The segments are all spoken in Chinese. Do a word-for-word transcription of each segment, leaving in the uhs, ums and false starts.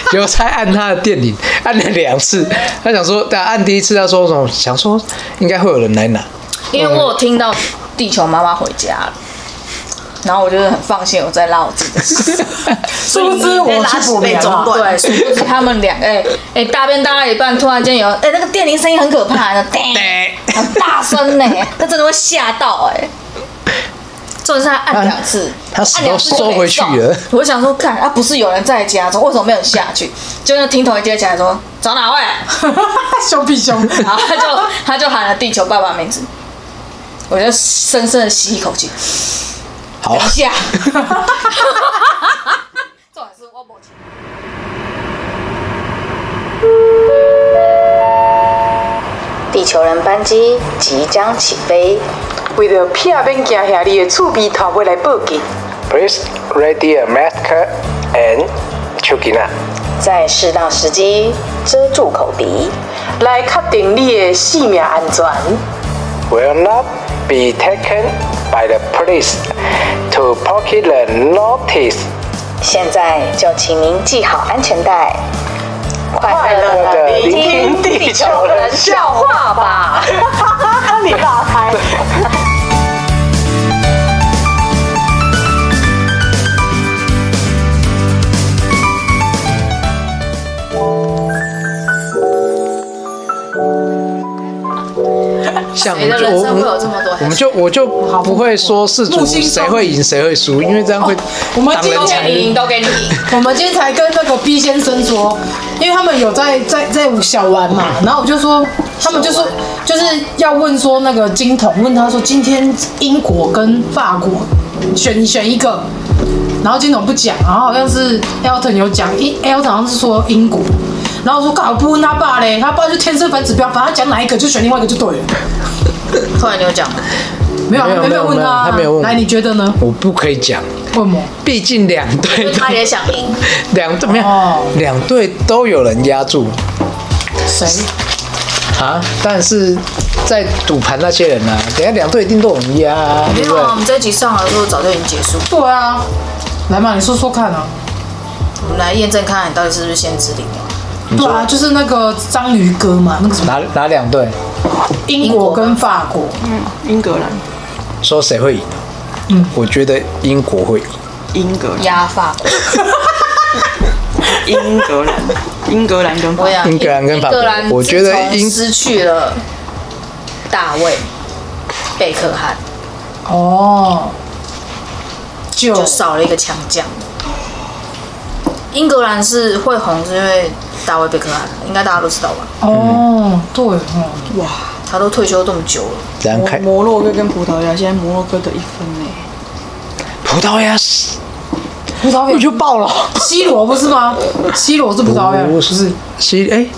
结果才按他的电铃，按了两次。他想说，但按第一次他说什么？想说应该会有人来拿， 因为我有听到地球妈妈回家了。然后我就是很放心，我在拉我自己的屎。 殊不知我去补眠了。 对，殊不知他们两个，哎哎，大便大到一半，突然间有，哎，那个电铃声音很可怕，那叮，很大声呢，那真的会吓到哎。重点是他按两次， 他屎都收回去了。 我想说，看啊，不是有人在家中，为什么没有下去？就那听筒一接起来说找哪位？ 凶屁凶！ 然后他就他就喊了地球爸爸名字，我就深深的吸一口气。 好， 等一下，重点是我没钱。地球人班机即将起飞， 为了避免惊吓你的厝边头尾来报警 ，Please ready a mask and chukina。 在适当时机遮住口鼻， 来确定你的性命安全。 Will not be taken by the police to pocket the notice。 现在就请您系好安全带， 快乐的聆听地球人笑话吧！你打开。 像我们就我们我们就我就不会说事主谁会赢谁会输，因为这样会我们今天赢都给你。 我们今天才跟那个 B 先生说，因为他们有在在在小玩嘛，然后我就说他们就说就是要问说那个金童问他说今天英国跟法国选选一个，然后金童不讲，然后好像是 Elton 有讲，Elton 好像是说英国。然后我说干嘛不问他爸嘞？他爸就天生反指标，反正他讲哪一个就选另外一个就对了。 后来你有讲吗？ 没有，没有问他， 他没有问。 来，你觉得呢？ 我不可以讲。 为什么？ 毕竟两队， 他也想赢。 两队没有，两队都有人压住。 谁？ 啊？但是在赌盘那些人啊，等下两队一定都有人压啊， 没有啊，我们这一集上来的时候早就已经结束。 对啊，来嘛，你说说看啊。 我们来验证看你到底是不是先知领了。 对啊，就是那个章鱼哥嘛，那个什么哪哪两队？ 英国跟法国， 嗯，英格兰。 说谁会赢？嗯，我觉得英国会赢。 英格兰压法国。 英格兰，英格兰跟法国。 英格兰跟法国，我觉得英失去了大卫贝克汉。 哦，就就少了一个强将。英格兰是会红，是因为大卫贝克汉，应该大家都知道吧？ 哦，对哦， 哇， 他都退休这么久了。 这样看， 摩洛哥跟葡萄牙，现在摩洛哥得一分呢。 葡萄牙是， 葡萄牙就爆了。 C 罗不是吗？C 罗是葡萄牙， 不是 C 哎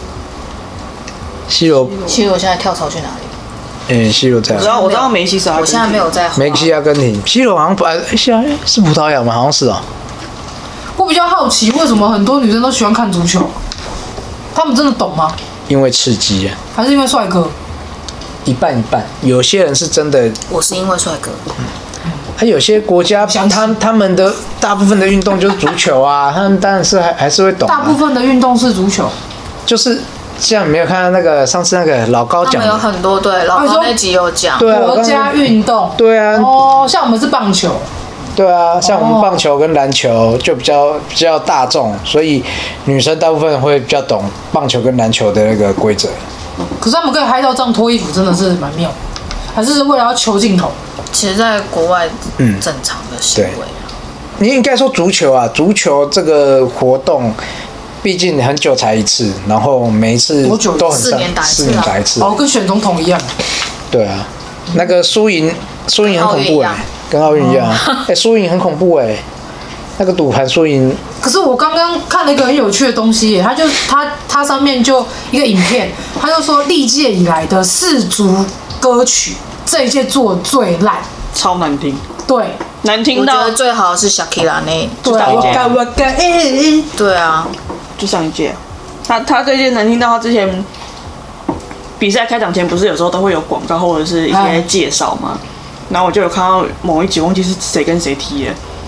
，C 罗 C 罗现在跳槽去哪里？ 哎 ，C 罗在。 我知道，我知道梅西是阿根廷。 我现在没有在。 梅西阿根廷 ，C 罗好像不哎，现在是葡萄牙吗？好像是哦。 我比较好奇，为什么很多女生都喜欢看足球？他们真的懂吗？ 因为刺激啊。 还是因为帅哥？ 一半一半，有些人是真的。 我是因为帅哥。 他有些国家，他他们的大部分的运动就是足球啊，他们当然是还还是会懂、啊。 大部分的运动是足球， 就是像没有看到那个上次那个老高讲的， 有很多对老高那集有讲， 对啊， 国家运动， 对啊， 哦，像我们是棒球。 对啊，像我们棒球跟篮球就比较比较大众，所以女生大部分会比较懂棒球跟篮球的那个规则。 可是他们可以嗨到这样脱衣服，真的是蛮妙，还是为了要求镜头？ 其实，在国外，嗯，正常的行为。 你应该说足球啊，足球这个活动，毕竟很久才一次，然后每一次都很四年打一次， 四年打一次， 哦，跟选总统一样。 对啊，那个输赢输赢很恐怖哎、欸。跟奥运一样，哎，输赢很恐怖哎、欸，那个赌盘输赢。 可是我刚刚看了一个很有趣的东西、欸，他就他他上面就一个影片，他就说历届以来的世足歌曲，这一届做最烂， 超难听， 对， 难听到。 我觉得最好是 Shakira 那， 对啊，我该我该， 对啊， 就上一届，他他这届难听到他之前比赛开场前不是有时候都会有广告或者是一些介绍吗？然后我就有看到某一集，忘记是谁跟谁踢的，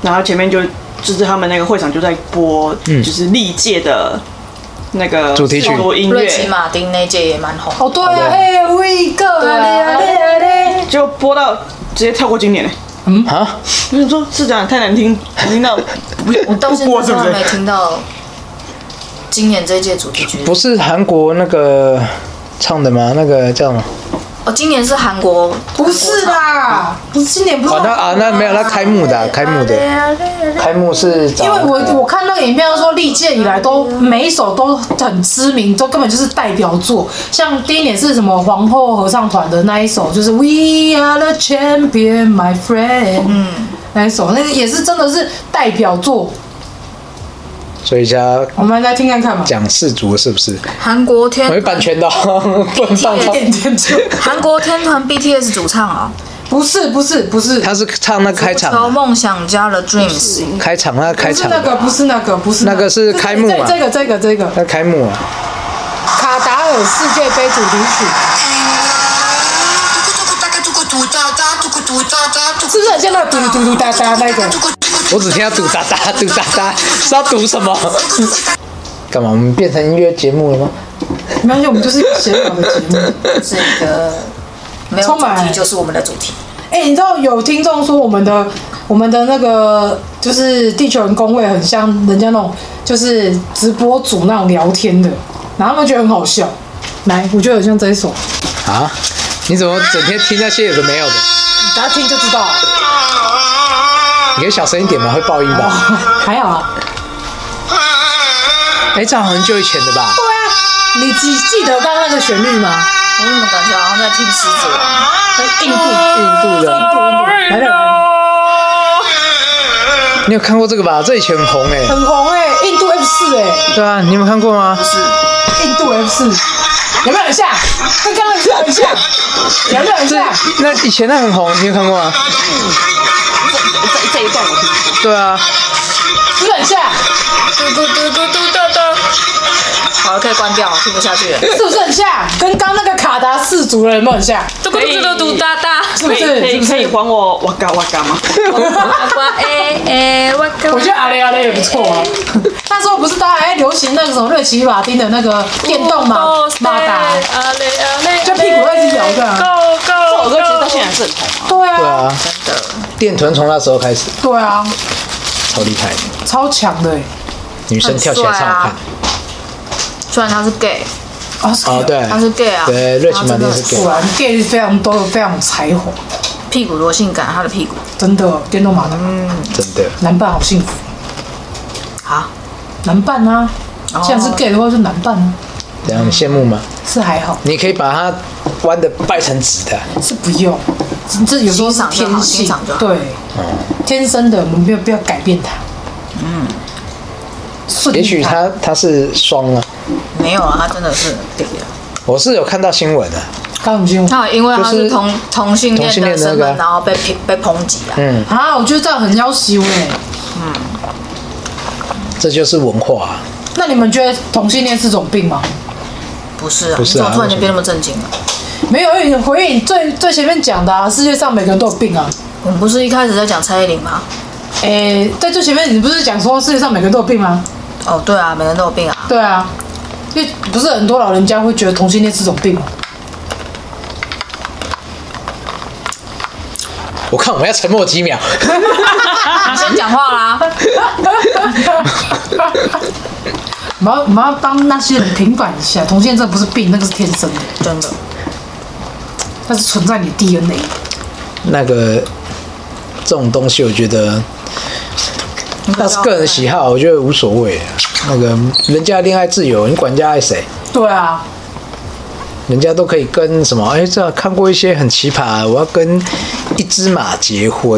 然后前面就就是他们那个会场就在播，就是历届的那个主题曲音瑞奇乐， 马丁那届也蛮红。 哦，对啊，哎，We go， 对啊就播到直接跳过今年嘞。 啊， 我想说是这样太难听，难听到不我到现不播是不是在都还没？听到今年这届主题曲。 不是韩国那个唱的吗？那个叫什么？ 哦，今年是韩国， 不是啦，不是今年不是哦，那啊，那没有，那开幕的啊、开幕的，开幕是找因为我我看那个影片，他说历届以来都每一首都很知名，都根本就是代表作。像第一年是什么皇后合唱团的那一首，就是 We Are the Champion, My Friend，嗯，那一首那个也是真的是代表作。 所以家我们来听看看嘛。 讲世足是不是？ 韩国天没版权的、哦，不能放一唱。 点点就韩国天团 B T S 主唱啊， 不是不是不是， 他是唱那开场求梦想家的 Dreams。 开场那开场不是那个不是那个不是那个是开幕啊这个这个这个那开幕啊， 卡达尔世界杯主题曲，是不是很像那个嘟嘟嘟哒哒那个？ 我只听到赌哒哒赌哒哒，是要赌什么？干嘛？我们变成音乐节目了吗？ 没关系，我们就是一个闲聊的节目。 是一个没有主充满题就是我们的主题。 哎、你知道有听众说我们的我们的那个就是地球人工会很像人家那种就是直播主那种聊天的，然后他们觉得很好笑。来，我觉得很像这一首， 啊？你怎么整天听那些有的没有的？ 你大家听就知道了。 你可以小声一点吗？会爆音吧？ 还好啊。 哎、这好像很久以前的吧？ 对啊，你记记得刚刚那个旋律吗？ 我怎么感觉好像在听狮子王？ 印度， 印度的， 来了来了， 你有看过这个吧？这以前很红哎、 很红哎、印度 F 四哎， 对啊，你有没有看过吗？ 印度 F 四，有没有很像？跟刚刚很像很像，有没有很这像？ 那以前那很红，你有看过吗？ 这这一段我听。 对啊， 是不是很像？ 嘟嘟嘟嘟嘟嘟嘟。好了，可以关掉，听不下去了。 是不是很像？跟刚那个卡达氏族人有没有很像？ 嘟嘟嘟嘟嘟哒哒。 是不是？ 可以可是不是？ 以可以还我哇嘎哇嘎吗？ 哇哎哎，我我觉得阿雷阿雷也不错啊。那时候不是大家还流行那个什么瑞奇马丁的那个电动马马达，就屁股会一直摇的。 这首歌其实到现在还是很红啊。 对啊， 对啊， 真的。 电臀从那时候开始对啊， 超厉害的， 超强的欸。 女生跳起来超好看。 虽然他是 gay， 啊，是哦，对， 他是 gay 啊， 对，瑞奇马丁是 gay， 果然 gay 非常都有非常有才华， 屁股多性感，他的屁股。 真的电动马达， 真的。 男伴好幸福， 好， 男伴啊，既然是 gay 的话就男伴啊， 怎样？你羡慕吗？ 是还好， 你可以把它弯的掰成直的。 是不用，这有时候是天欣性赏就好， 对，天生的，我们没有必要改变它。嗯， 也许他他是双啊， 没有啊，他真的是 gay 啊。 我是有看到新闻的、啊。 高永金， 他有因为他就是是同同性同性恋的身份， 恋的那个然后被抨被抨击啊。 嗯， 啊，我觉得这样很要羞哎。 这就是文化、啊。 那你们觉得同性恋是种病吗？ 不是啊， 不是啊你怎么突然间变那么正经了？ 没有，因为你回应最最前面讲的啊，世界上每个人都有病啊。 我们不是一开始在讲蔡依林吗？ 诶，在最前面你不是讲说世界上每个人都有病吗？ 哦，对啊，每个人都有病啊。 对啊，因为不是很多老人家会觉得同性恋是种病吗？ 我看我们要沉默几秒。 你先讲话啦。 我们要我们要帮那些人平反一下，同性恋这不是病，那个是天生的， 真的。 那是存在你的 D N A。 那个这种东西，我觉得那是个人喜好，我觉得无所谓、啊。那个人家恋爱自由，你管人家爱谁？ 对啊， 人家都可以跟什么？哎，这看过一些很奇葩，我要跟一只马结婚，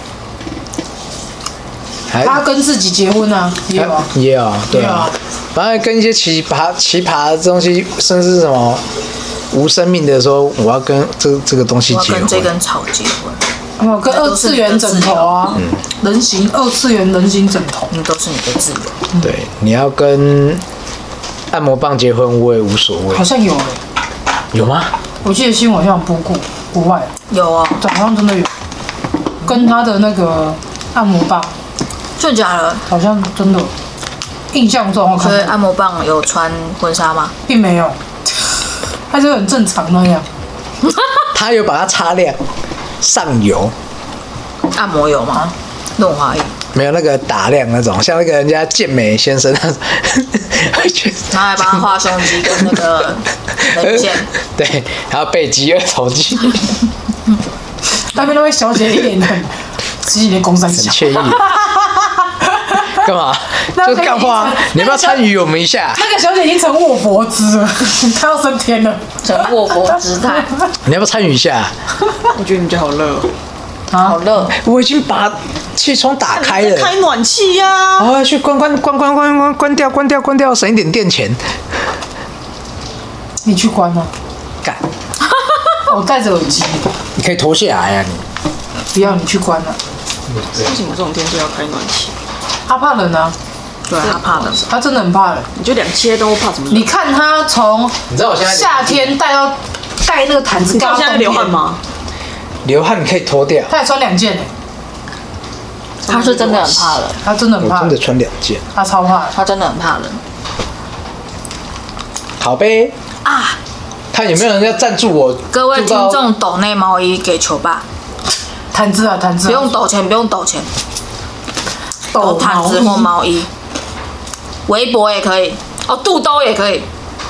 还他跟自己结婚啊，也有啊。 也有，对啊也有啊， 反正跟一些奇葩奇葩的东西，甚至是什么无生命的说，我要跟这这个东西我要结婚， 跟这根草结婚， 哦，跟二次元枕头啊，人形二次元人形枕头， 嗯，都是你的自由。 对，你要跟按摩棒结婚，我也无所谓好。像有诶、 有吗？ 我记得新闻好像有播过，国外， 有哦， 对，好像真的有，跟他的那个按摩棒真的假的？ 好像真的，印象中我看到所以按摩棒有穿婚纱吗？ 并没有，他就很正常那样。 他有把它擦亮，上油， 按摩油吗？润滑液， 没有那个打亮那种，像那个人家健美先生那种，会觉得然后还帮他画胸肌跟那个人线。 对，还有背肌、二头肌， 那边那位小姐一脸很自己的公三很小， 惬意。干嘛？就是干话，你要不要参与我们一下？ 那个小姐已经成卧佛姿了，她要升天了。 成卧佛姿态， 你要不要参与一下？ 我觉得你们家好热哦， 好热。 我已经把气窗打开了， 在开暖气呀、啊。 哦，去关关关关关关关掉关掉关掉，省一点电钱。 你去关啊！ 干， 我戴着耳机， 你可以脱下来啊！你不要你去关了。 为什么这种天气要开暖气？ 他怕冷啊， 对，他怕冷。 他真的很怕冷。 你就两千都怕什么冷？ 你看他从你知道我现在夏天戴到盖那个毯子， 你知道现在流汗吗？ 流汗你可以脱掉， 他还穿两件呢， 他是真的很怕冷， 他真的很怕冷我真的，穿两件。 他超怕。 他真的很怕冷好呗， 啊！ 看有没有人要赞助我？ 各位听住到众，抖内毛衣给球爸， 毯子啊，毯子、啊， 不用抖钱，不用抖钱， 抖抖毯子或毛衣，围脖也可以，哦，肚兜也可以。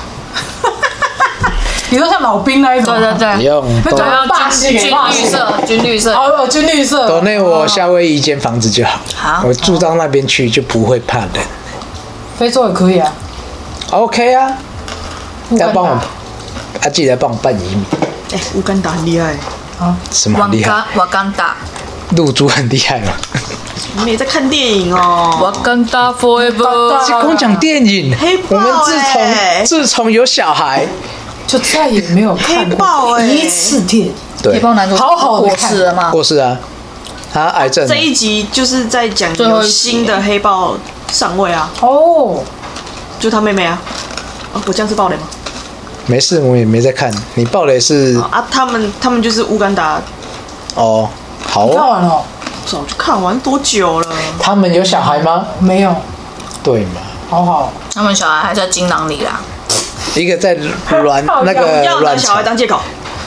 你说像老兵那一种， 对对对， 不用抖那种要霸气军军给霸气绿色，军绿色。 哦，军绿色， 抖内我夏威夷一间房子就好， 好我住到那边去就不会怕冷。 非洲也可以啊。 OK 啊，要帮我乌干啊，记得帮我办移民。 哎、乌干达很厉害， 啊， 什么瓦很厉害？ 干瓦干达， 露珠很厉害吗？ 你们也在看电影哦。 瓦干达 forever。 跟我讲电影， 黑豹我们自欸从自从有小孩， 就再也没有看黑豹欸过一次电影。 对黑，豹男主好好地过世了吗？ 过世啊，他癌症这一集就是在讲有最后一集新的黑豹上位啊， 哦， 就他妹妹啊。啊，我这样是暴雷吗？ 没事，我也没在看。你爆雷是啊，他们他们就是乌干达， 哦，好你看哦。 完了？ 早就看完多久了？ 他们有小孩吗？ 没有， 对嘛， 好好。 他们小孩还在精囊里啦。 一个在卵好那个要拿卵巢小孩，当借口。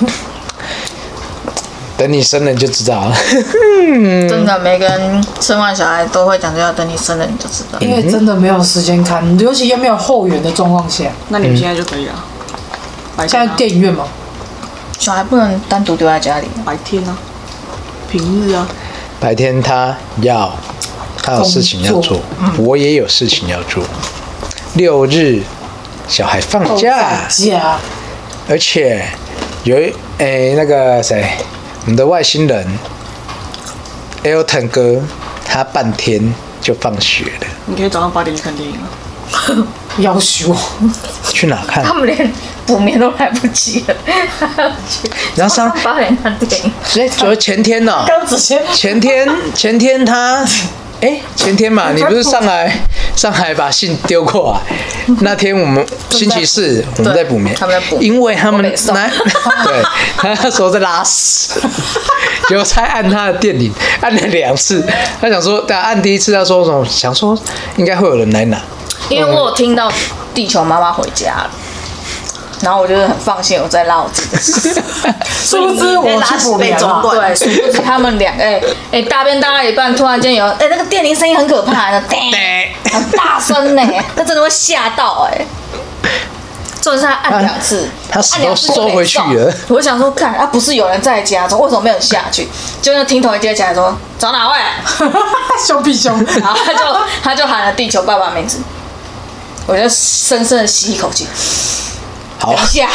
等你生了你就知道了。 真的，每个人生完小孩都会讲，就要等你生了你就知道。 因为真的没有时间看，尤其又没有后援的状况下。 那你们现在就可以了。白现在天啊， 电影院嘛， 小孩不能单独丢在家里。 白天啊，平日啊， 白天他要，他有事情要工做作， 我也有事情要做。六日小孩放都假， 在家。 而且有一诶、那个谁，我们的外星人 Elton 哥，他半天就放学了， 你可以早上八点去看电影啊。 要求去哪看？ 他们连补眠都来不及了， 然后上八点看电影。 哎，昨前天呢、 刚之前前天前天他，哎，前天嘛，你不是上来上海把信丢过来？那天我们星期四我们在补眠， 他们在补因为他们我没送那对，他那时候在拉屎，结果才按他的电铃，按了两次，他想说，但按第一次他说什么？想说应该会有人来拿， 因为我有听到地球妈妈回家了，然后我就是很放心，我在拉我自己的屎。 殊不知我去补眠了。 对，殊不知他们两个，哎、哎、大便大到一半，突然间有，哎、那个电铃声音很可怕，那叮，很大声呢，那真的会吓到哎、重点是他按两次， 他屎按两次都收回去了。 我就想说，看啊，不是有人在家中，为什么没有下去？就那听筒一接起来说找哪位， 凶必凶， 然后他就他就喊了地球爸爸名字，我就深深的吸一口气， 好等一，下，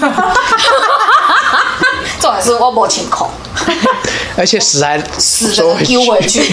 重点是我没清口， 而且屎还死收回的丢回去，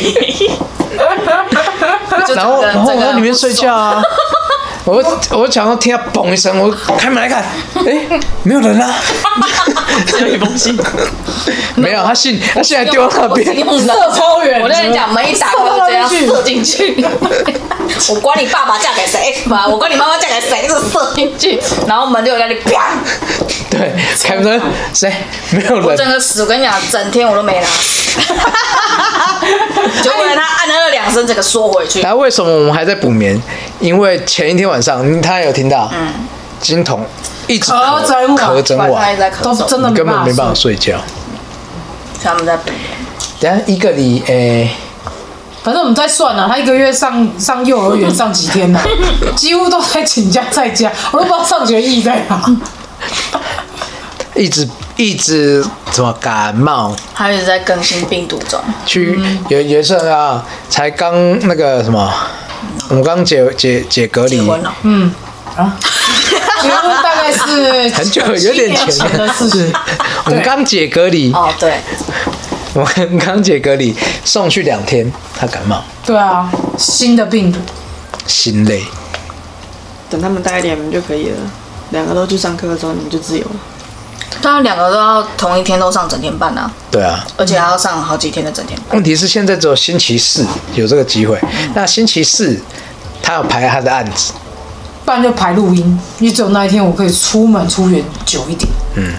就然后整个整个然后我在里面睡觉啊。我我想要听到嘣一声，我开门来看，哎，没有人啊， 只有一封信。 没有，他信他现在丢到那边， 用射超远我跟你讲，门一打开就这样射进去。我管你爸爸嫁给谁，妈，我管你妈妈嫁给谁，就是射进去，然后门就有在那里啪。 对，开门谁？没有我整人， 个屎，我跟你讲，整天我都没拉屎。 结果他按了那两声，整个缩回去。 然后为什么我们还在补眠？因为前一天晚上他有听到，嗯，金童一直咳整晚咳整晚上晚一直在咳嗽， 都真的根本没办法睡。 睡觉。 所以他们在补眠。 等一下一个礼诶。 反正我们在算啊，他一个月上上幼儿园上几天呢、啊？几乎都在请假在家，我都不知道上学意义在哪。 一直一直怎么感冒？ 他一直在更新病毒中。 去有有一次啊，才刚那个什么，我们刚解解解隔离， 结婚了。 嗯啊，结婚大概是很久有点前前的事情。 我们刚解隔离， 哦，对。 我们刚解隔离，送去两天，他感冒， 对啊，新的病毒， 心累。 等他们大一点，你们就可以了。两个都去上课的时候，你们就自由了。 当然，两个都要同一天都上整天班啊。 对啊， 而且还要上好几天的整天班。 问题是现在只有星期四有这个机会，那星期四他要排他的案子， 不然就排录音，因为只有那一天我可以出门出园久一点。 嗯。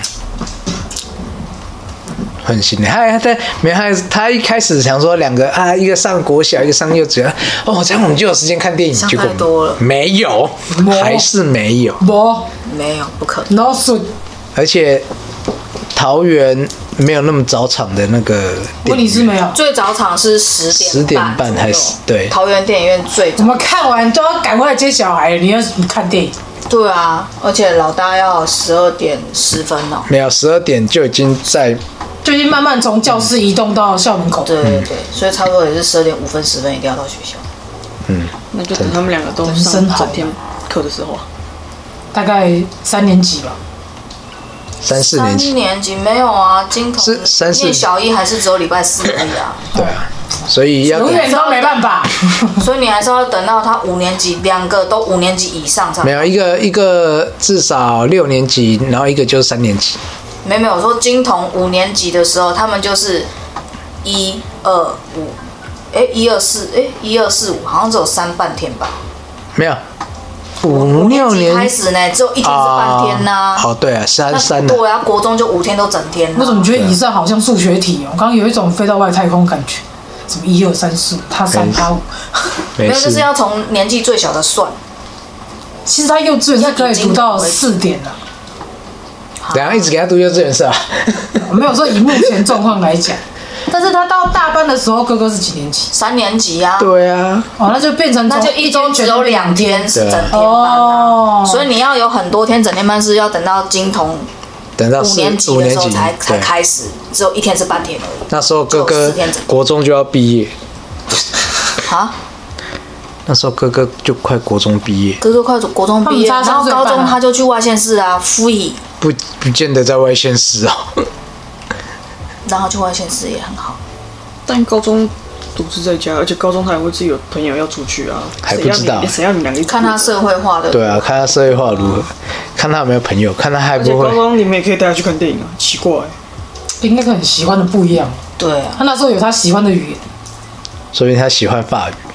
很新的，他他没有他他一开始想说两个啊，一个上国小，一个上幼稚园，哦，这样我们就有时间看电影。 想结果太多了没有，还是没有， 不， 没有，不可能。 no 顺。 而且桃园没有那么早场的那个电问影院， 题是没有， 最早场是十点十点半左右还是对桃园电影院最早。 我们看完都要赶快来接小孩了，你要看电影。 对啊，而且老大要十二点十分哦。 没有十二点就已经在。 就已经慢慢从教室移动到校门口。 对对对，所以差不多也是十二点五分十分一定要到学校。 嗯， 那就等他们两个都人生好上整天课的时候啊。 大概三年级吧。 三四年级。 三年级没有啊，金童是三四念小一还是只有礼拜四而已啊。 对啊，所以要永远都没办法。 所以你还是要等到他五年级，两个都五年级以上才。 没有一个一个至少六年级，然后一个就是三年级。 没有没有，我说金童五年级的时候，他们就是一二五，哎一二四，哎一二四五，好像只有三半天吧。 没有，五六级年开始呢，只有一天是半天呐、 哦，对啊，三那三的。 对啊，国中就五天都整天、啊。 我怎么觉得以上好像数学题哦？刚刚有一种飞到外太空感觉，什么一二三四五，他三他五。 没没有，就是事。 要从年纪最小的算。 其实他幼稚园是可以读到四点的。 等下一直给他读幼稚园是吧？ 没有说以目前状况来讲，但是他到大班的时候，哥哥是几年级？ 三年级啊。 对啊。 哦，那就变成那就一周只有两天是整天班、啊哦， 所以你要有很多天整天班是要等到金童五等到四年级的时候五年级才才对， 开始，只有一天是半天而已。 那时候哥只有哥四天整国中就要毕业， 啊， 那时候哥哥就快国中毕业， 哥哥快国中毕业， 他们差然后高三岁半啊中他就去外县市啊，复议， 不不见得在外县市哦。 然后去外县市也很好。 但高中独自在家，而且高中他也会自己有朋友要出去啊， 还不知道谁要你谁要你两个一起看他社会化的。 对啊，看他社会化如何，看他有没有朋友，看他还而且高不会。 中你们也可以带他去看电影啊，奇怪、欸。 应该跟很喜欢的不一样。 对啊， 他那时候有他喜欢的语言， 说明他喜欢法语。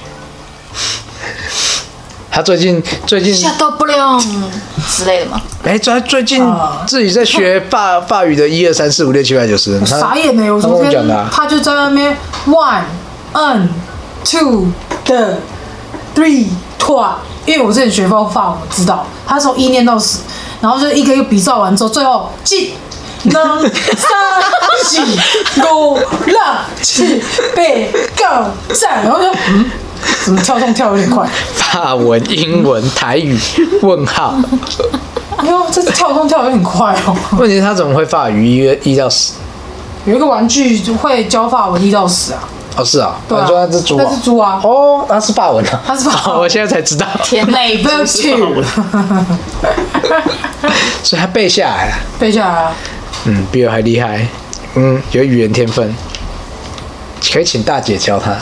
他最近最近吓到不了之类的嘛。 哎，最最近啊自己在学法法语的一二三四五六七八九十， 我他傻眼了。我他跟昨天我讲的啊， 他就在那边 one n two 的 three trois，因为我之前学过法文，我知道他从一念到十，然后就一个一个比照完之后，最后进。两三四五六七八九十，然后就嗯，怎么跳动跳有点快？ 法文、英文、台语问号。 哎呦，这跳动跳有点快哦。 问题是他怎么会法语一一到十？ 有一个玩具会教法文一到十啊。 哦，是啊， 对啊你说那只猪啊？ 那是猪啊哦，那是法文啊。 它是法文哦我现在才知道。 天哪， Level two， 所以他背下来了。 背下来啊。 嗯，比我还厉害。嗯，有语言天分，可以请大姐教他。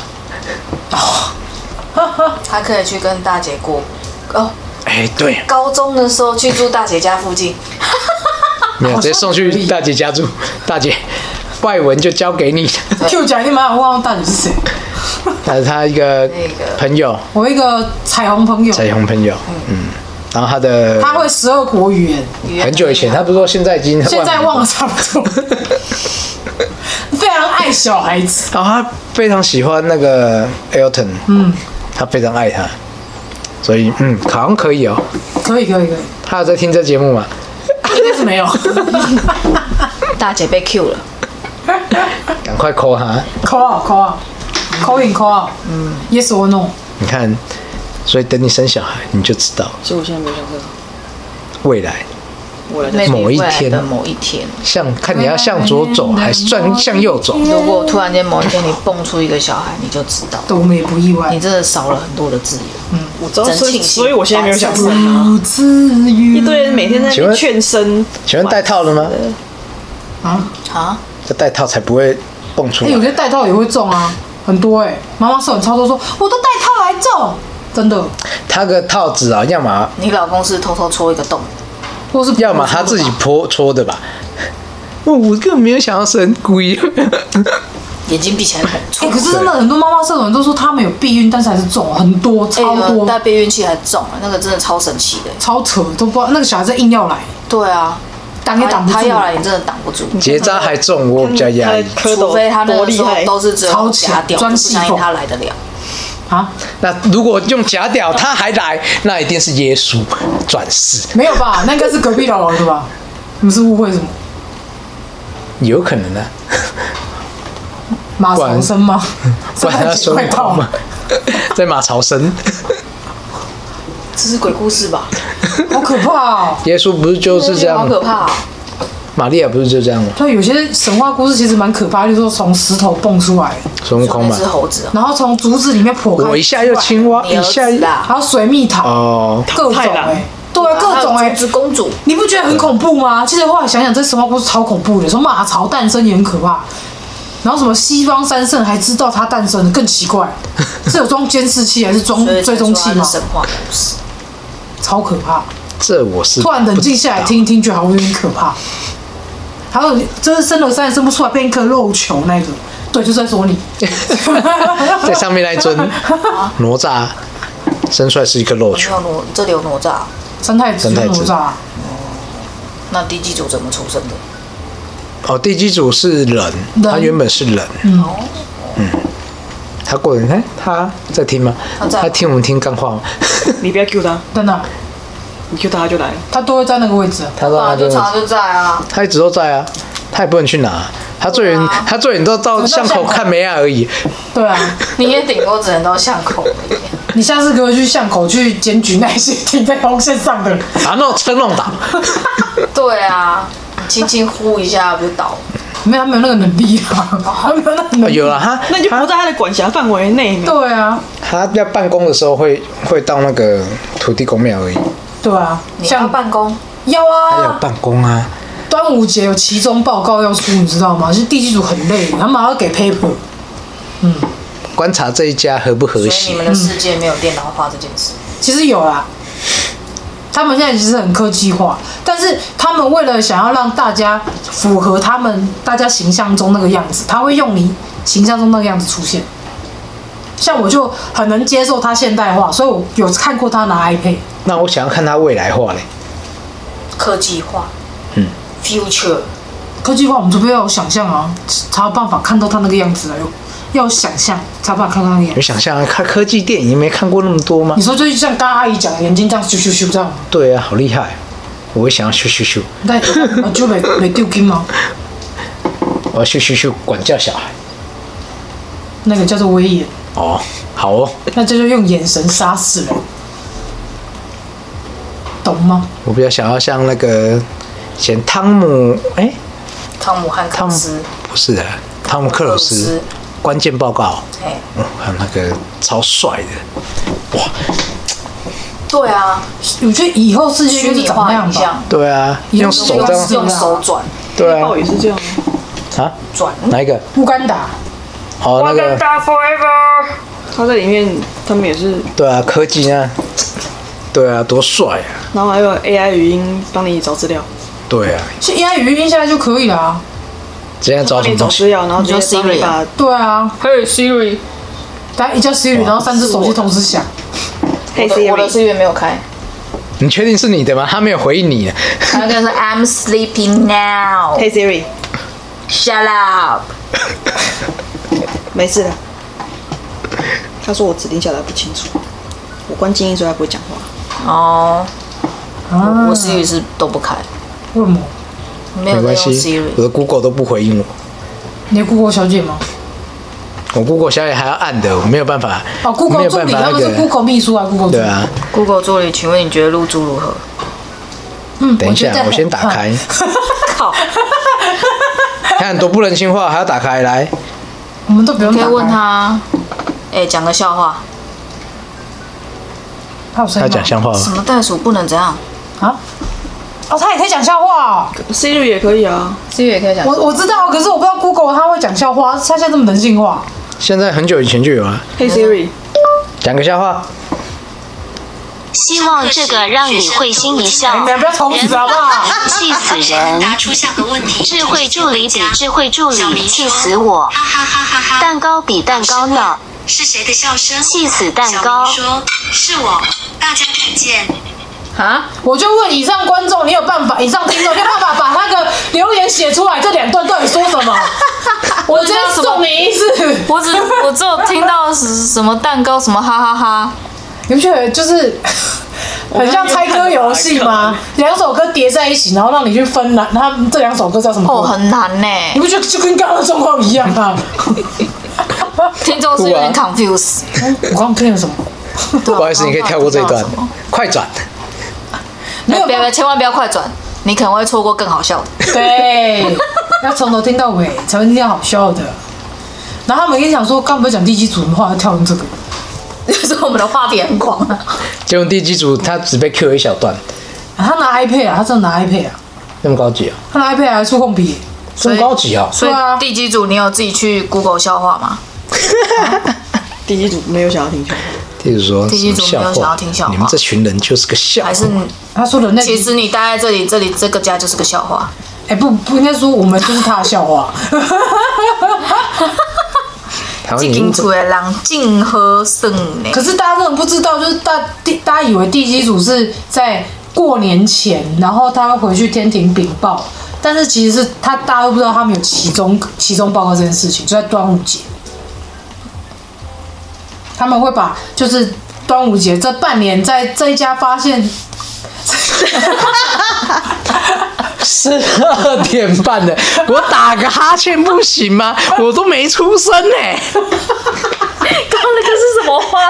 他可以去跟大姐过哦。 哎，对， 高中的时候去住大姐家附近， 没有直接送去大姐家住。大姐，外文就交给你。 Q 讲你蛮好忘到底是谁？ 他是他一个那个朋友， 我一个彩虹朋友， 彩虹朋友。嗯，然后他的他会十二国语言， 很久以前，他不是说现在已经现在忘了差不多。非常爱爱小孩子。 然后他非常喜欢那个 Elton， 嗯，他非常爱他，所以嗯，好像可以哦。 可以可以可以， 他有在听这节目吗？ 应该是没有。 大姐被 Q 了， 赶快 call 他。 call out call out，call in call out，嗯 ，yes or no。 你看，所以等你生小孩，你就知道所以我现在没想这未来个，我来那某一天的某一天， 向看你要向左走还是向向右走。 如果突然间某一天你蹦出一个小孩，你就知道， 我们也不意外你。真的少了很多的自由。嗯， 我知道，所以真庆幸所以我现在没有想生啊。 不自由一堆人每天在那边劝生， 请问戴套了吗？ 啊！ 啊， 这戴套才不会蹦出哎，有来。 些戴套也会中啊，很多哎。妈妈是很超多说，我都戴套来中，真的。 他个套子啊，要么你老公是偷偷戳一个洞， 或是要么他自己戳戳的吧。我根本没有想要生，故意。 眼睛闭起来很哎、 戳。 可是真的很多妈妈社团都说他们有避孕，但是还是中很多，超多， 带避孕器还中了，那个真的超神奇的。 超扯，都不知道那个小孩子硬要来， 对啊， 挡也挡不住。 他要来，你真的挡不住。 结扎还中，我比较压抑。 蝌蚪除非他那个时候多厉害， 都是只有超强假屌， 专不相信细缝他来得了。 啊？ 那如果用假屌他还来，那一定是耶稣转世， 没有吧？那应该是隔壁老王的吧？你们是误会什么？ 有可能啊。 马长生吗？ 不然他孙悟快套空嘛，在马槽生。 这是鬼故事吧？ 好可怕哦！ 耶稣不是就是这样吗？ 好可怕啊！ 玛利亚不是就这样吗？ 对，有些神话故事其实蛮可怕，就是说从石头蹦出来， 孙悟空嘛那只，猴子哦， 然后从竹子里面剖开， 我一下又青蛙， 你儿一下子啦， 还有水蜜桃， 哦， 各种太郎哎、对啊，各种哎、 竹子公主， 你不觉得很恐怖吗？其实后来想想，这神话故事超恐怖的，说马槽诞生也很可怕，然后什么西方三圣还知道它诞生的，更奇怪，是有装监视器还是装所以追踪器吗？ 才说它是神话故事。 超可怕！ 这我是突然冷静下来听一听，觉得好像有点可怕。还有就是生了三也生不出来，变一颗肉球那个，对，就是在说你。 在上面那一尊哪吒生出来是一颗肉球， 没有哪，这里有哪吒， 三太子三太子哪吒， 那地基主怎么出生的？ 哦，地基主是人，他原本是人， 嗯， 他过人，哎，他在听吗？ 他在他听我们听干话吗？ 你不要 Q 他， 真的， 你 Q 他他就来了。 他都会在那个位置。 他说啊， 他真的， 就常常就在啊。 他一直都在啊，他也不能去哪，他最远对啊他最远都到巷口看梅亚而已。 对啊， 你也顶多只能到巷口而已。 你下次可不可以去巷口去检举那些停在红线上的人？ 把那种车弄倒， 对啊，轻轻呼一下不就倒了？ 没有，他没有那个能力啊，他没有那个能力。 有了他， 那就不在他的管辖范围内嘛。 对啊， 他在办公的时候会会到那个土地公庙而已， 对啊， 你要像办公， 要啊， 还有办公啊， 端午节有期中报告要出，你知道吗？其实地基组很累，他们还要给 paper。 观察这一家和不和所以你谐们。的世界没有电脑化这件事。 其实有啦，他们现在其实很科技化，但是他们为了想要让大家符合他们大家形象中那个样子，他会用你形象中那个样子出现。像我就很能接受他现代化，所以我有看过他拿 iPad。 那我想要看他未来化嘞， 科技化， 嗯 ，future， 科技化我们除非要有想象啊，才有办法看到他那个样子啊，有要有想象才有办法看到那个样子。 有想象看科技电影没看过那么多吗你？说就像刚刚阿姨讲的，眼睛这样咻咻咻这样， 对啊，好厉害，我会想要咻咻咻， 那就没没丢金吗？ 我要咻咻咻管教小孩。 那个叫做威严， 哦，好哦， 那这就用眼神杀死人，懂吗？ 我比较想要像那个以前汤姆，哎， 汤姆汉克汤姆斯， 不是的，汤姆克鲁斯克鲁斯关键报告， 哎， 嗯，还有那个超帅的，哇， 对啊， 我觉得以后世界虚拟就是长那样吧。 化影像， 对啊， 用用手这样， 用手转对啊报，也是这样。 啊， 转， 哪一个？ 乌干达， 哦，那个， 他在里面，他们也是， 对啊，科技啊，对啊，多帅啊， 然后还有 A I 语音帮你找资料， 对啊， 现在 A I 语音现在就可以了啊。 今天找帮你什么东西？ 找资料，然后直接帮你把对啊， 嘿 Siri， 大家一叫 Siri，然后三只手机同时响。 嘿我的我的 Siri， 是因为没有开， 你确定是你的吗？他没有回应你。 他跟说 I'm sleeping now， 嘿 Siri， Shut up！ 没事的。他说我指令下来不清楚，我关静音所以他不会讲话。 哦， 啊我 Siri 是都不开， 为什么？ 没有在用没关系 Siri，。 我的 Google 都不回应我。 你的 Google 小姐吗？ 我 Google 小姐还要按的，我没有办法。 哦没 ，Google 助理， 有办法那他们是个。 Google 秘书啊，Google 助理。 对啊， Google 助理，请问你觉得入住如何？ 嗯， 等一下觉得， 我先打很开。 靠， 看多不人性化，还要打开来。 我们都不用打开。 可以问他，哎，讲个笑话。 他他有声音吗讲笑话吗？ 什么袋鼠不能怎样啊？哦，他也可以讲笑话哦。 Siri 也可以啊。 ？Siri 也可以讲。 我我知道，可是我不知道 Google 他会讲笑话，他现在这么人性化。 现在很久以前就有了。 Hey Siri， 讲个笑话。 希望这个让你会心一笑。 你们不要吵死好不好？ 气死人！ 答出下个问题。 智慧助理比智慧助理气死我！ 哈哈哈哈哈！ 蛋糕比蛋糕闹， 是谁的笑声？ 气死蛋糕小明说：“是我。”大家看见。 啊？ 我就问以上观众，你有办法？以上听众，你有办法把那个留言写出来？这两段到底说什么？我直接送你一次。 我只我只有听到是什么蛋糕什么哈哈哈。 你不觉得就是很像猜歌游戏吗？两首歌叠在一起，然后让你去分哪，他们这两首歌叫什么歌？ 哦，很难呢。 你不觉得就跟刚刚的状况一样吗？ 听众是有点 confused。 我刚刚听了什么？ 不好意思，你可以跳过这一段。快转。 没有，不要，千万不要快转，你可能会错过更好笑的。 对，要从头听到尾才会听到好笑的。然后他们跟你讲说，刚不是讲地基组的话，要跳成这个。 就是我们的话题很广啊。 结果第几组他只被 Q 一小段， 啊他拿 iPad 啊，他真的拿 iPad 啊， 那么高级啊？ 他拿 iPad 还触控笔。 这么高级啊？ 所以对啊第几组你有自己去 Google 笑话吗？ 第一组没有想要听笑话。 例如说第几组什么没有想要听笑话你们这群人就是个笑话。 还是他说的那其实你待在这里，这里这个家就是个笑话？ 哎、不不应该说我们就是他的笑话。 然后你这间厝的人真好耍呢。 可是大家真的不知道，就是大地大家以为地基组是在过年前，然后他会回去天庭禀报，但是其实是他大家都不知道他们有期中期中报告这件事情，就在端午节，他们会把就是端午节这半年在这一家发现。 十二点半了，我打个哈欠不行吗？我都没出声呢、欸。 刚刚那个是什么话？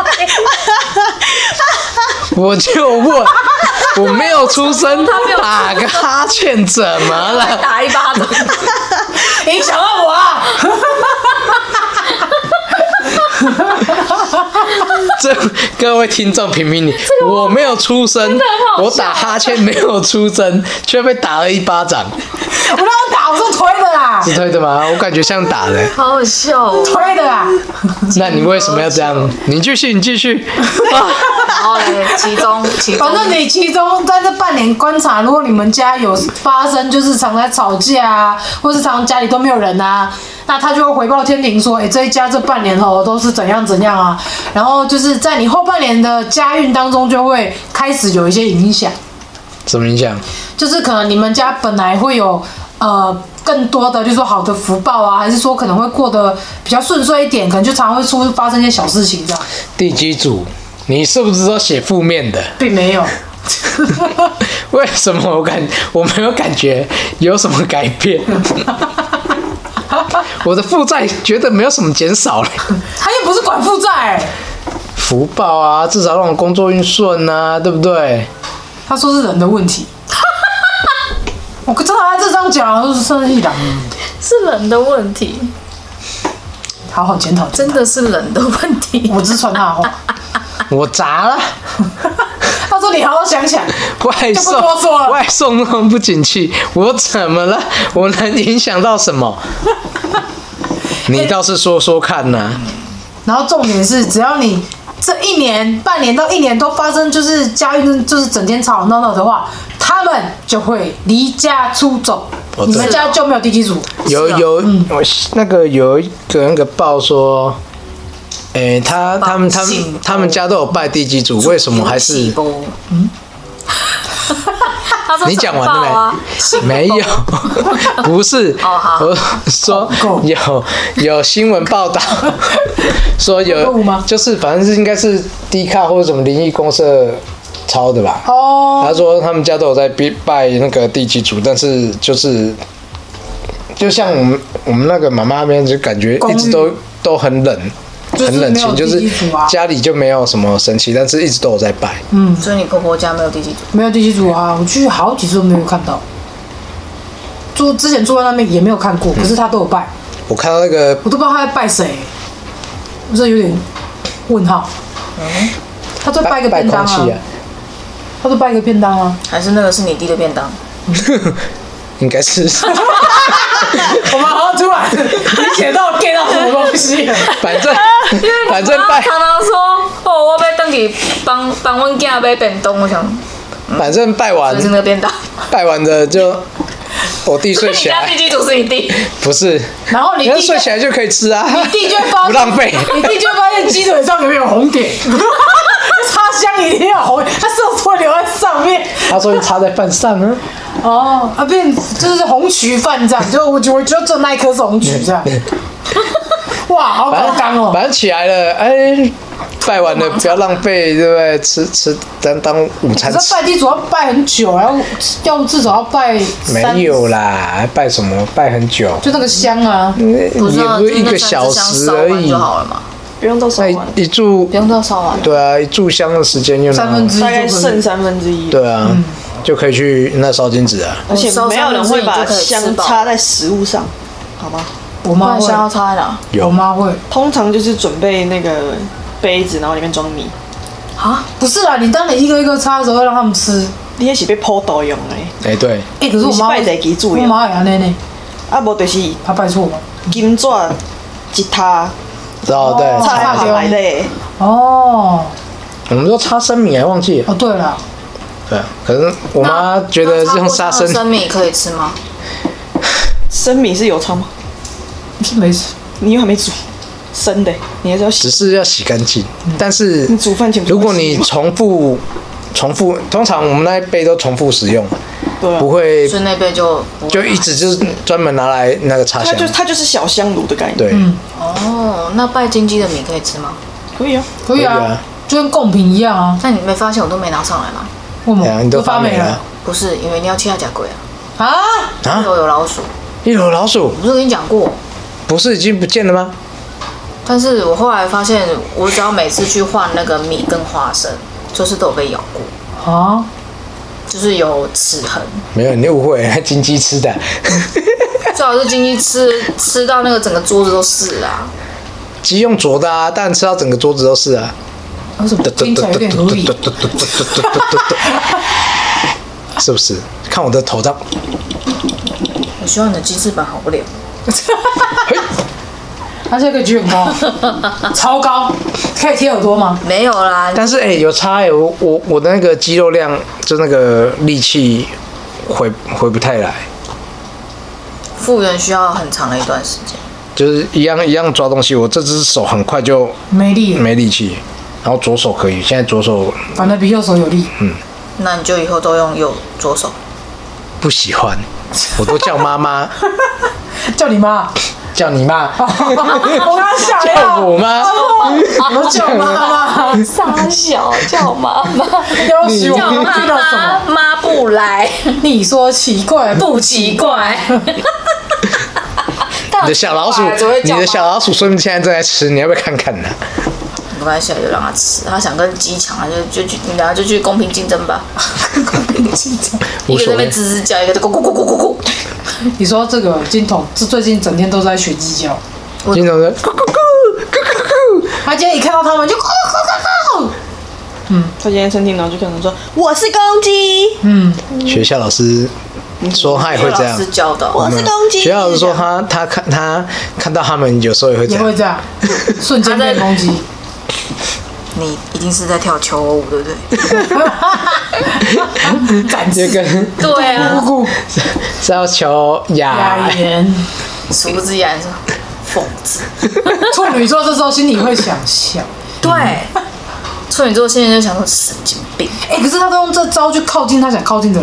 我就问，我没有出声，打个哈欠怎么了？ 打一巴掌。 影响到我啊！ 这各位听众评评理，我没有出声，我打哈欠没有出声，却被打了一巴掌。 我让我打，我说推的啦， 是推的吗？我感觉像打的、 好好笑哦。 推的啦。 那你为什么要这样？你继续，你继续。啊、 然后嘞，其中其中反正你其中在这半年观察，如果你们家有发生就是常在吵架啊，或是常家里都没有人啊，那他就会回报天庭说，哎、这一家这半年哦都是怎样怎样啊，然后就是在你后半年的家运当中就会开始有一些影响， 什么影响？ 就是可能你们家本来会有呃更多的就是说好的福报啊，还是说可能会过得比较顺遂一点，可能就常会出发生一些小事情这样， 第几组？你是不是都写负面的？ 并没有。 为什么我感我没有感觉有什么改变？我的负债觉得没有什么减少嘞。 他又不是管负债、 福报啊，至少让我工作运顺啊，对不对？ 他说是人的问题。我真的在这张讲，都是生意党， 是人的问题， 好好检讨。 真的是人的问题。 我只是传他的话。 我砸了。 他说你好好想想， 外就不送多说了外送那么不景气，我怎么了？我能影响到什么？你倒是说说看呐、啊。 然后重点是，只要你这一年、半年到一年都发生就是家运就是整天吵吵闹闹的话，他们就会离家出走。 哦你们家就没有地基组？ 有有，我那个有一个那个报说，诶、他他们他们他们家都有拜地基主，为什么还是？ 嗯，他他说你讲完了了没？没有，不是。 哦好我说有有新闻报道说有，就是反正是应该是 D 卡或者什么灵异公社抄的吧。 哦， 他说他们家都有在拜那个地基主，但是就是就像我们我们那个妈妈那边就感觉一直都都很冷。很冷清，就是家里就没有什么神奇，但是一直都有在拜。 嗯，所以你婆婆家没有地基主？ 没有地基主啊，我去好几次都没有看到。住之前住在那边也没有看过，可是他都有拜。 我看到那个， 我都不知道他在拜谁，我这有点问号。嗯，他在拜一个便当啊，他都拜一个便当啊， 还是那个是你弟的便当？ 应该是。 我们好像突然你写到 get 到什么东西？ 反正反正拜， 常常说哦，我要登去帮帮阮囝买便当，我想， 嗯、反正拜完就是那个便当， 拜完的就我弟睡起来。 你家地基主是你弟？ 不是。 然后你弟睡起来就可以吃啊， 你弟就会发不浪费。 你弟就会发现鸡腿上有没有红点。插香一定要红，它是不是会留在上面？ 他说插在饭上呢。 哦，啊变就是红曲饭这样，就我就我就就那一颗是红曲这样。哇，好高纲哦！ 反正起来了，哎，拜完了不要浪费，对不对？吃吃当当午餐吃。 这拜地主要拜很久，然后要至少要拜。 没有啦，拜什么？拜很久。 就那个香啊， 也不是一个小时而已就好了嘛。 不用到烧完， 一炷不用到烧完。 对啊，一炷香的时间就三分之一， 大概剩三分之一。 对啊，就可以去那烧金纸啊。 而且没有人会把香插在食物上，好吗？ 我妈会。 香要插在哪？ 我妈会。 通常就是准备那个杯子，然后里面装米。 啊，不是啦，你当你一个一个插的时候，让他们吃。 你也是被剖刀用的。 哎，对。 哎，可是我妈拜地基主我妈也安尼呢。 啊，无就是她拜错吗？ 金纸一塔。 哦，对， 插下来的。 哦， 我们说插生米还忘记了。 哦，对了， 对，可是我妈觉得用杀生。 生米可以吃吗？ 生米是有差吗？ 是没吃， 你又还没煮，生的，你还是要洗。 只是要洗干净，但是你煮饭前如果你重复重复，通常我们那一杯都重复使用。 对啊， 不会， 所以那杯就就一直就是专门拿来那个插香， 它就它就是小香炉的概念。 对， 嗯， 哦，那拜金鸡的米可以吃吗？ 可以啊， 可以啊，就跟贡品一样啊。 但你没发现我都没拿上来吗？ 为什么？ 你都发霉了？ 不是，因为你要去他家柜啊。 啊啊！一楼有老鼠。 一楼有老鼠？ 我不是跟你讲过？ 不是已经不见了吗？ 但是我后来发现，我只要每次去换那个米跟花生，就是都有被咬过。 啊？ 就是有齿痕， 没有，你误会，金鸡吃的。 最好是金鸡吃吃到那个整个桌子都是啊。 鸡用啄的啊，但吃到整个桌子都是啊。 为什么听起来有点合理？ 是不是？看我的头上。 我希望你的鸡翅膀好不了。 它这个举很高，超高，可以贴耳朵吗？ 没有啦。 但是哎、欸，有差哎、欸，我我我的那个肌肉量，就那个力气回回不太来。 复原需要很长的一段时间。 就是一样一样抓东西，我这只手很快就没力了， 没力气，然后左手可以，现在左手反正比右手有力。 嗯， 那你就以后都用右左手。 不喜欢，我都叫妈妈， 叫你妈。 叫你妈， 我刚想要叫我妈， 我叫妈妈， 傻小叫妈妈， 要许我们听到什么？ 妈不来， 你说奇怪不奇怪？ 你的小老鼠，你的小老鼠说明现在正在吃，你要不要看看呢？ 没关系，就让它吃。他想跟鸡抢，就就去，你俩就去公平竞争吧。公平竞争，一个在那边吱吱叫，一个在咕咕咕咕咕咕。 你说这个金童，这最近整天都在学鸡叫。 金童说咕咕咕咕咕咕， 他今天一看到他们就咕咕咕咕。 嗯，他今天餐厅然后就可能说我是公鸡。 嗯， 学校老师说他也会这样。 老师教的， 我是公鸡。 学校老师说他他看他看到他们有时候也会这样， 也会这样，瞬间变公鸡。 你一定是在跳求偶舞，对不对？ 展示跟对啊， 是要求雅言， 殊不知雅言说疯子。 处女座这时候心里会想笑， 对，处女座心里就想说神经病。 哎、欸，可是他都用这招去靠近他想靠近的人。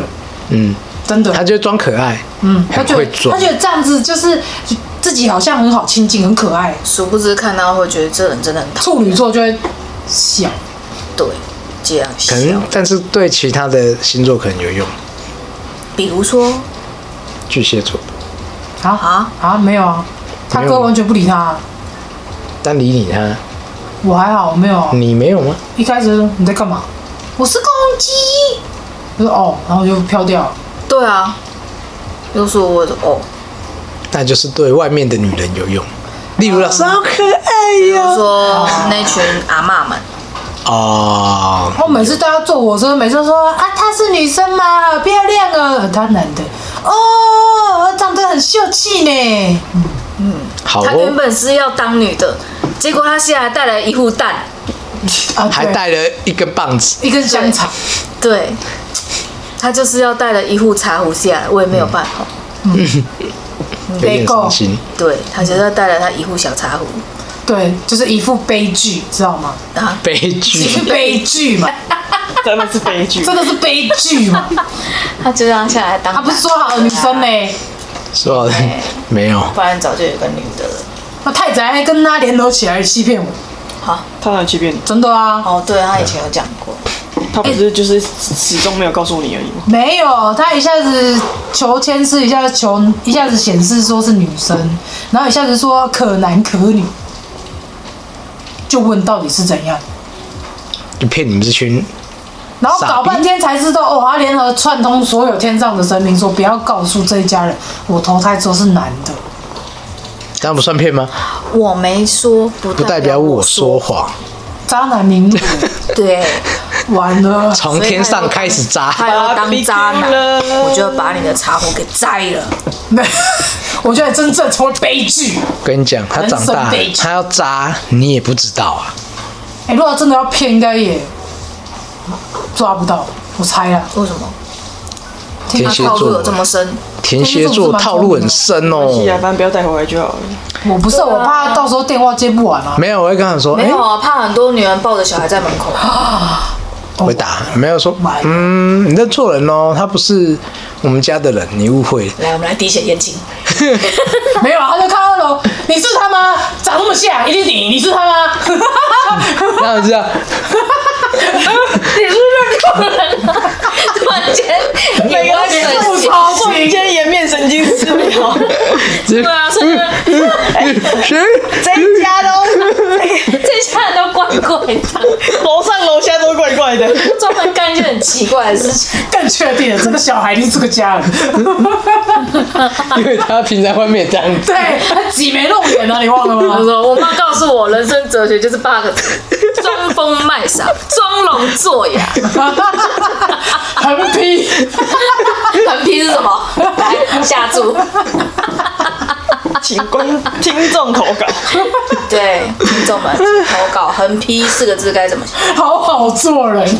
嗯， 真的。 他就装可爱， 嗯，他很觉得会装他觉得这样子就是自己好像很好亲近，很可爱。 殊不知看到会觉得这人真的很讨处女座就会笑， 对，这样可能笑。 但是对其他的星座可能有用。 比如说巨蟹座， 啊啊， 啊没有啊，他没有吗哥完全不理他， 但理你他， 我还好，我没有啊。 你没有吗？ 一开始你在干嘛？我是公鸡。我说哦，然后就飘掉了。 对啊，又说我的哦， 那就是对外面的女人有用。例如老师好可爱比如哟、 说那群阿嬷们， 哦， 我每次带他坐火车，每次都说啊，她是女生吗？好漂亮哦，他男的哦，长得很秀气呢。 好她原哦， 本是要当女的，结果她现在带来一户蛋， 啊，对还带了一根棒子， 一根香肠。 对，她就是要带了一户茶壶下来，我也没有办法。 有点伤心。 对，她就是要带了她一户小茶壶对，就是一副悲剧，知道吗？ 啊， 悲是剧， 悲剧嘛， 真的是悲剧。 真的是悲剧嘛。 她就让下来当， 他不是说好的女生呢？ 说好的没有， 不然早就有个女的了。 那太宰还跟他联合起来欺骗我， 好， 他哪里欺骗你？ 真的啊。 哦，对，她以前有讲过， 他不是就是始终没有告诉你而已吗？ 没有，他一下子求签诗，一下子求，一下子显示说是女生，然后一下子说可男可女，就问到底是怎样， 就骗你们这群然后搞半天才知道哦，他联合串通所有天上的神明说不要告诉这一家人，我投胎之后是男的。 这样不算骗吗？ 我没说，不不代表我说谎， 渣男名录， 对。 完了， 从天上开始扎。 他要当渣男，我就要把你的茶壶给摘了。 我觉得真正成为悲剧。 跟你讲，他长大人生悲剧他要扎，你也不知道啊。 哎、如果真的要骗，应该也抓不到，我猜啦。 为什么？ 天蝎他套路有座这，么深？ 天蝎座套路很深是啊， 哦。 反正不要带回来就好了。 我不是，我怕到时候电话接不完啊。 没有，我会跟他说，哎没有，啊，怕很多女人抱着小孩在门口。 我会打，没有说 my， 嗯，你认错人哦，他不是我们家的人，你误会了。 来，我们来滴血验亲。 没有啊，他就看到了，你是他吗？长那么像，一定你，你是他吗？ 那我知道， 你是认错人了，突然间眼光神不经。 超瞬情， 间颜面神经失调， 对啊，所以谁？ 这家都这家人都怪怪的， 楼上楼下都怪怪的。 专门干一些很奇怪的事情。 更确定了，这个小孩一定是个家人。 因为他平常外面也这样子。 对，他挤眉弄眼啊，你忘了我吗？ 说，我妈告诉我，人生哲学就是八个字：装疯卖傻，装聋作哑。 横批， 横批是什么？来下注。 请观听众投稿。 对，听众们请投稿，横批四个字该怎么写？ 好好做人。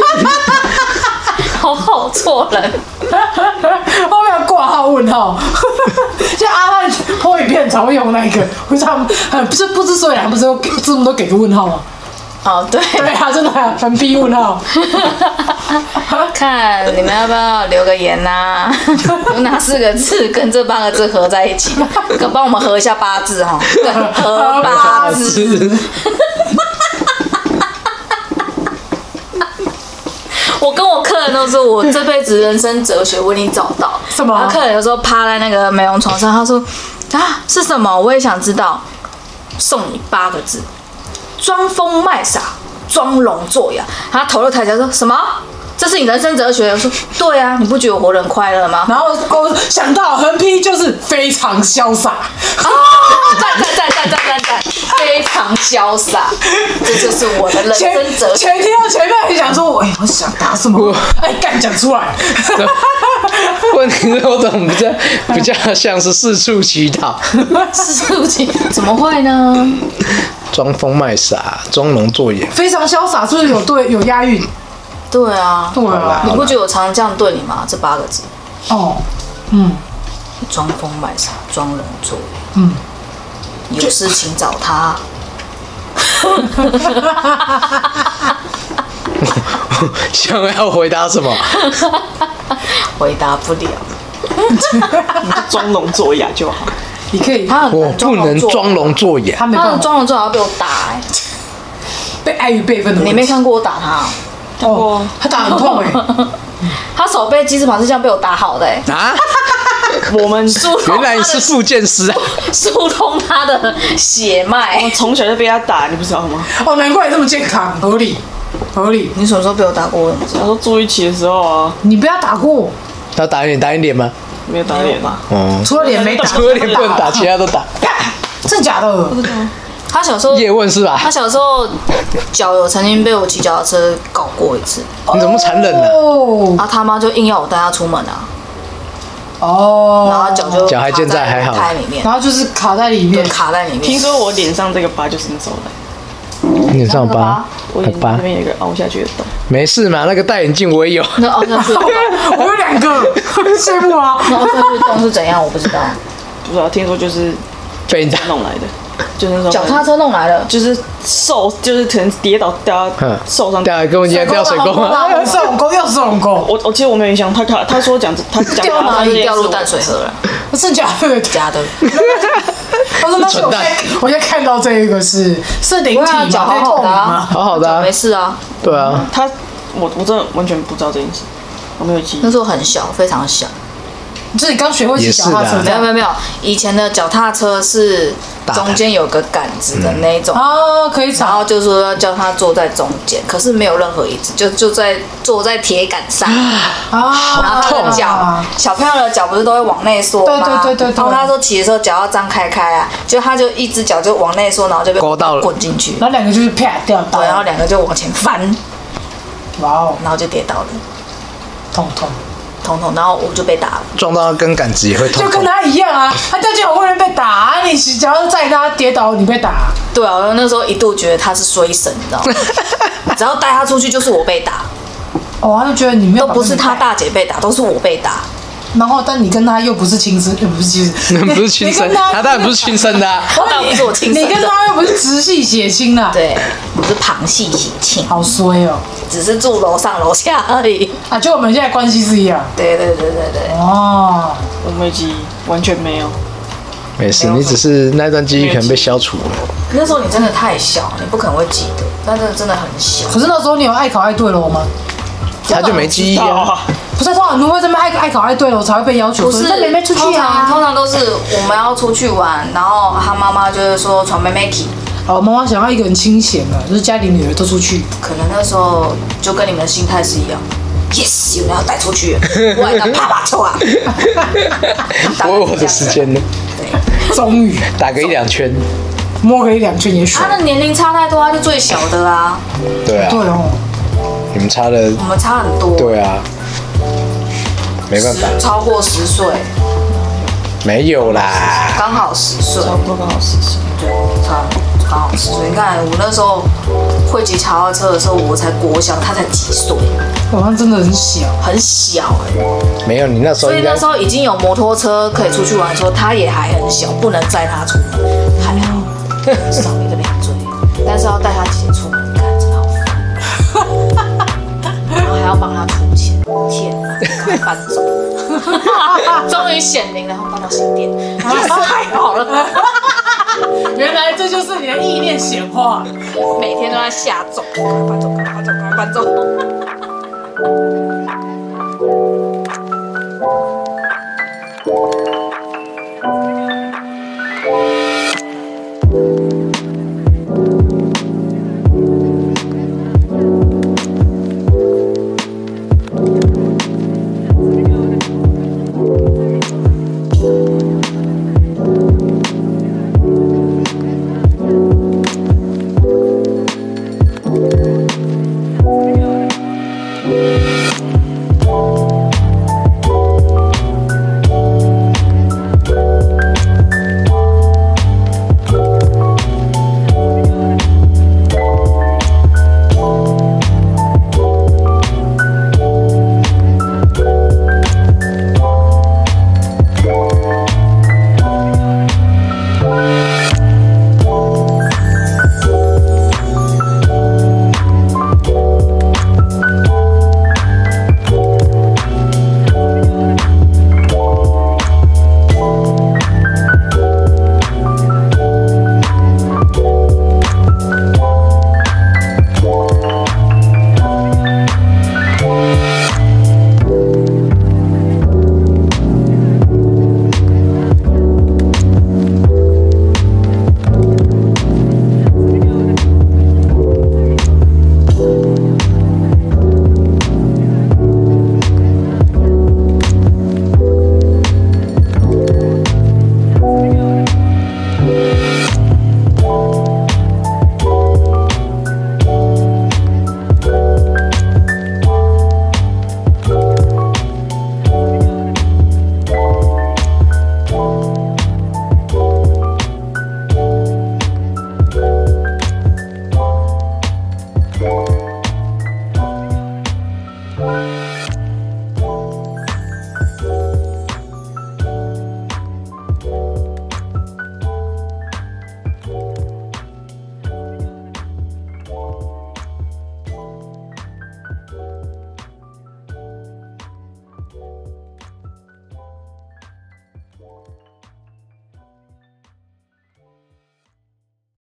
好好做人。 后面挂号问号，像阿汉破影片常会用那个，不是他们呃不是不知所以然，不是都给字幕都给个问号吗？ 哦，对。 对啊，真的啊横批问号。 看你们要不要留个言呐、用哪四个字跟这八个字合在一起？可帮我们合一下八字哈，合八字。我跟我客人都说，我这辈子人生哲学我已经找到。 什么然后客人有时候趴在那个美容床上，他说啊是什么？我也想知道。送你八个字：装疯卖傻，装聋作哑。他头就抬起来说什么？这是你人生哲学？我说对啊，你不觉得我活得很快乐吗？ 然后我想到横批就是非常潇洒。 啊！赞赞赞赞赞赞赞！非常潇洒，这就是我的人前生哲学。 前听到前面很想说，哎、我想打什么？哎，干讲出来。 问题是我懂比较比较像是四处乞讨， 是不是？怎么会呢？ 装疯卖傻，装聋作哑。 非常潇洒，是不是有对有押韵？ 对啊， 对啊， 你不觉得我常常这样对你吗？这八个字： 哦，嗯装疯卖傻，装聋作哑。 嗯， 有事请找他。 想要回答什么？ 回答不了。 你就装聋作哑就好。 你可以， 他很我不难装聋作能装聋作哑。 他他没办法很装聋作哑，要被我打哎、 被碍于辈分的问题。 你没看过我打他、 哦？他打很痛哎、 他手背鸡翅膀是这样被我打好的哎、 啊！ 我们原来你是复健师啊！ 疏通他的血脉我。从小就被他打，你不知道吗？ 哦，难怪你这么健康，合理合理。 你什么时候被我打过？我不知道。 小时候住一起的时候啊， 你不要打过， 他打你打你脸吗？ 没有打脸吧？ 哦， 除了脸没打， 除了脸不能打，其他都打。 真假的？ 他小时候， 叶问是吧？ 他小时候脚有曾经被我骑脚踏车搞过一次， 你怎么残忍呢？ 哦然后他妈就硬要我带他出门啊， 哦， 然后脚就脚还健在还好卡在里面， 然后就是卡在里面就，卡在里面。 听说我脸上这个疤就是那时候来， 脸上疤， 我眼睛疤这边有一个凹下去的洞。 没事嘛？那个戴眼镜我也有。 那凹下去， 我有两个，羡慕啊！ 那凹下去洞是怎样？我不知道。 不知道，听说就是被你打。 弄来的，就是那种脚踏车弄来了， 就是受，就是可能跌倒掉到哼受伤。 掉来跟我一样掉水沟啊！ 又是龙沟，又是龙沟， 我我其实我没有印象，他他他说讲他讲掉哪里？掉入淡淡水河了， 是假的。 假的。 我说那是我现在我现在看到这一个是是灵体吗？ 脚好好的啊， 好好的啊脚没事啊。 对啊， 他我我真的完全不知道这件事，我没有记忆那。时候很小，非常小。 就是你刚学会骑脚踏车这样没有没有没有，以前的脚踏车是中间有个杆子的那一种， 啊，可以然找后就说要叫他坐在中间，可是没有任何椅子，就就在坐在铁杆上， 啊， 然后他的脚，小朋友的脚不是都会往内缩吗？ 对对对对对然后他说骑的时候脚要张开开啊，就他就一只脚就往内缩，然后就被勾到了滚进去， 然后两个就是啪掉倒对，，然后两个就往前翻， 哇哦， 然后就跌倒了， 痛痛， 痛痛，然后我就被打了。 撞到根杆子也会痛痛。 就跟他一样啊，他掉进会被打啊，你只要载他跌倒，你被打， 对啊，我那时候一度觉得他是衰神，你知道吗？只要带他出去就是我被打， 哦，他就觉得你没有都不是他把你带， 大姐被打，都是我被打。 然后但你跟他又不是亲生，又不是亲生， 不是亲生， 你跟他当然不是亲生的啊。 他当然不是我亲生你跟的， 他又不是直系血亲啊， 对，我是旁系喜庆， 好衰哦， 只是住楼上楼下而已。 啊，就我们现在关系是一样， 对对对对对， 哦， 我没记忆，完全没有。 没事，你只是那段记忆可能被消除了。 那时候你真的太小，你不可能会记得，但是真的很小。 可是那时候你有爱考爱对楼吗？ 他就没记忆啊。 不是，通常你会这么爱爱考爱对楼才会被要求说， 不是， 带妹妹出去通常啊。 通常都是我们要出去玩，然后他妈妈就会说传妹妹去， 好，妈妈想要一个人清闲了，就是家里女儿都出去。 可能那时候就跟你们的心态是一样。Yes，有人要带出去了，我还要啪啪抽啊！ 我有我的时间呢， 终于打个一两圈。 摸个一两圈也爽他。的年龄差太多，他是最小的啊， 对啊， 对哦， 你们差了， 我们差很多， 对啊，没办法， 超过十岁， 没有啦。 刚好十岁， 差不多刚好十岁。 对，差刚好十岁。你看我那时候会骑脚踏车的时候，我才国小，他才几岁， 好像真的很小。 很小哎、 没有，你那时候应该所以那时候已经有摩托车可以出去玩的时候，他也还很小，不能载他出门，还好少一个两岁，但是要带他姐姐出门，你看真的好烦，然后还要帮他出钱，天哪，赶快搬走，终于显灵了，然后搬到新店，也是太好了， 原来这就是你的意念显化。 每天都在下咒，赶快搬走，赶快搬走，赶快搬走。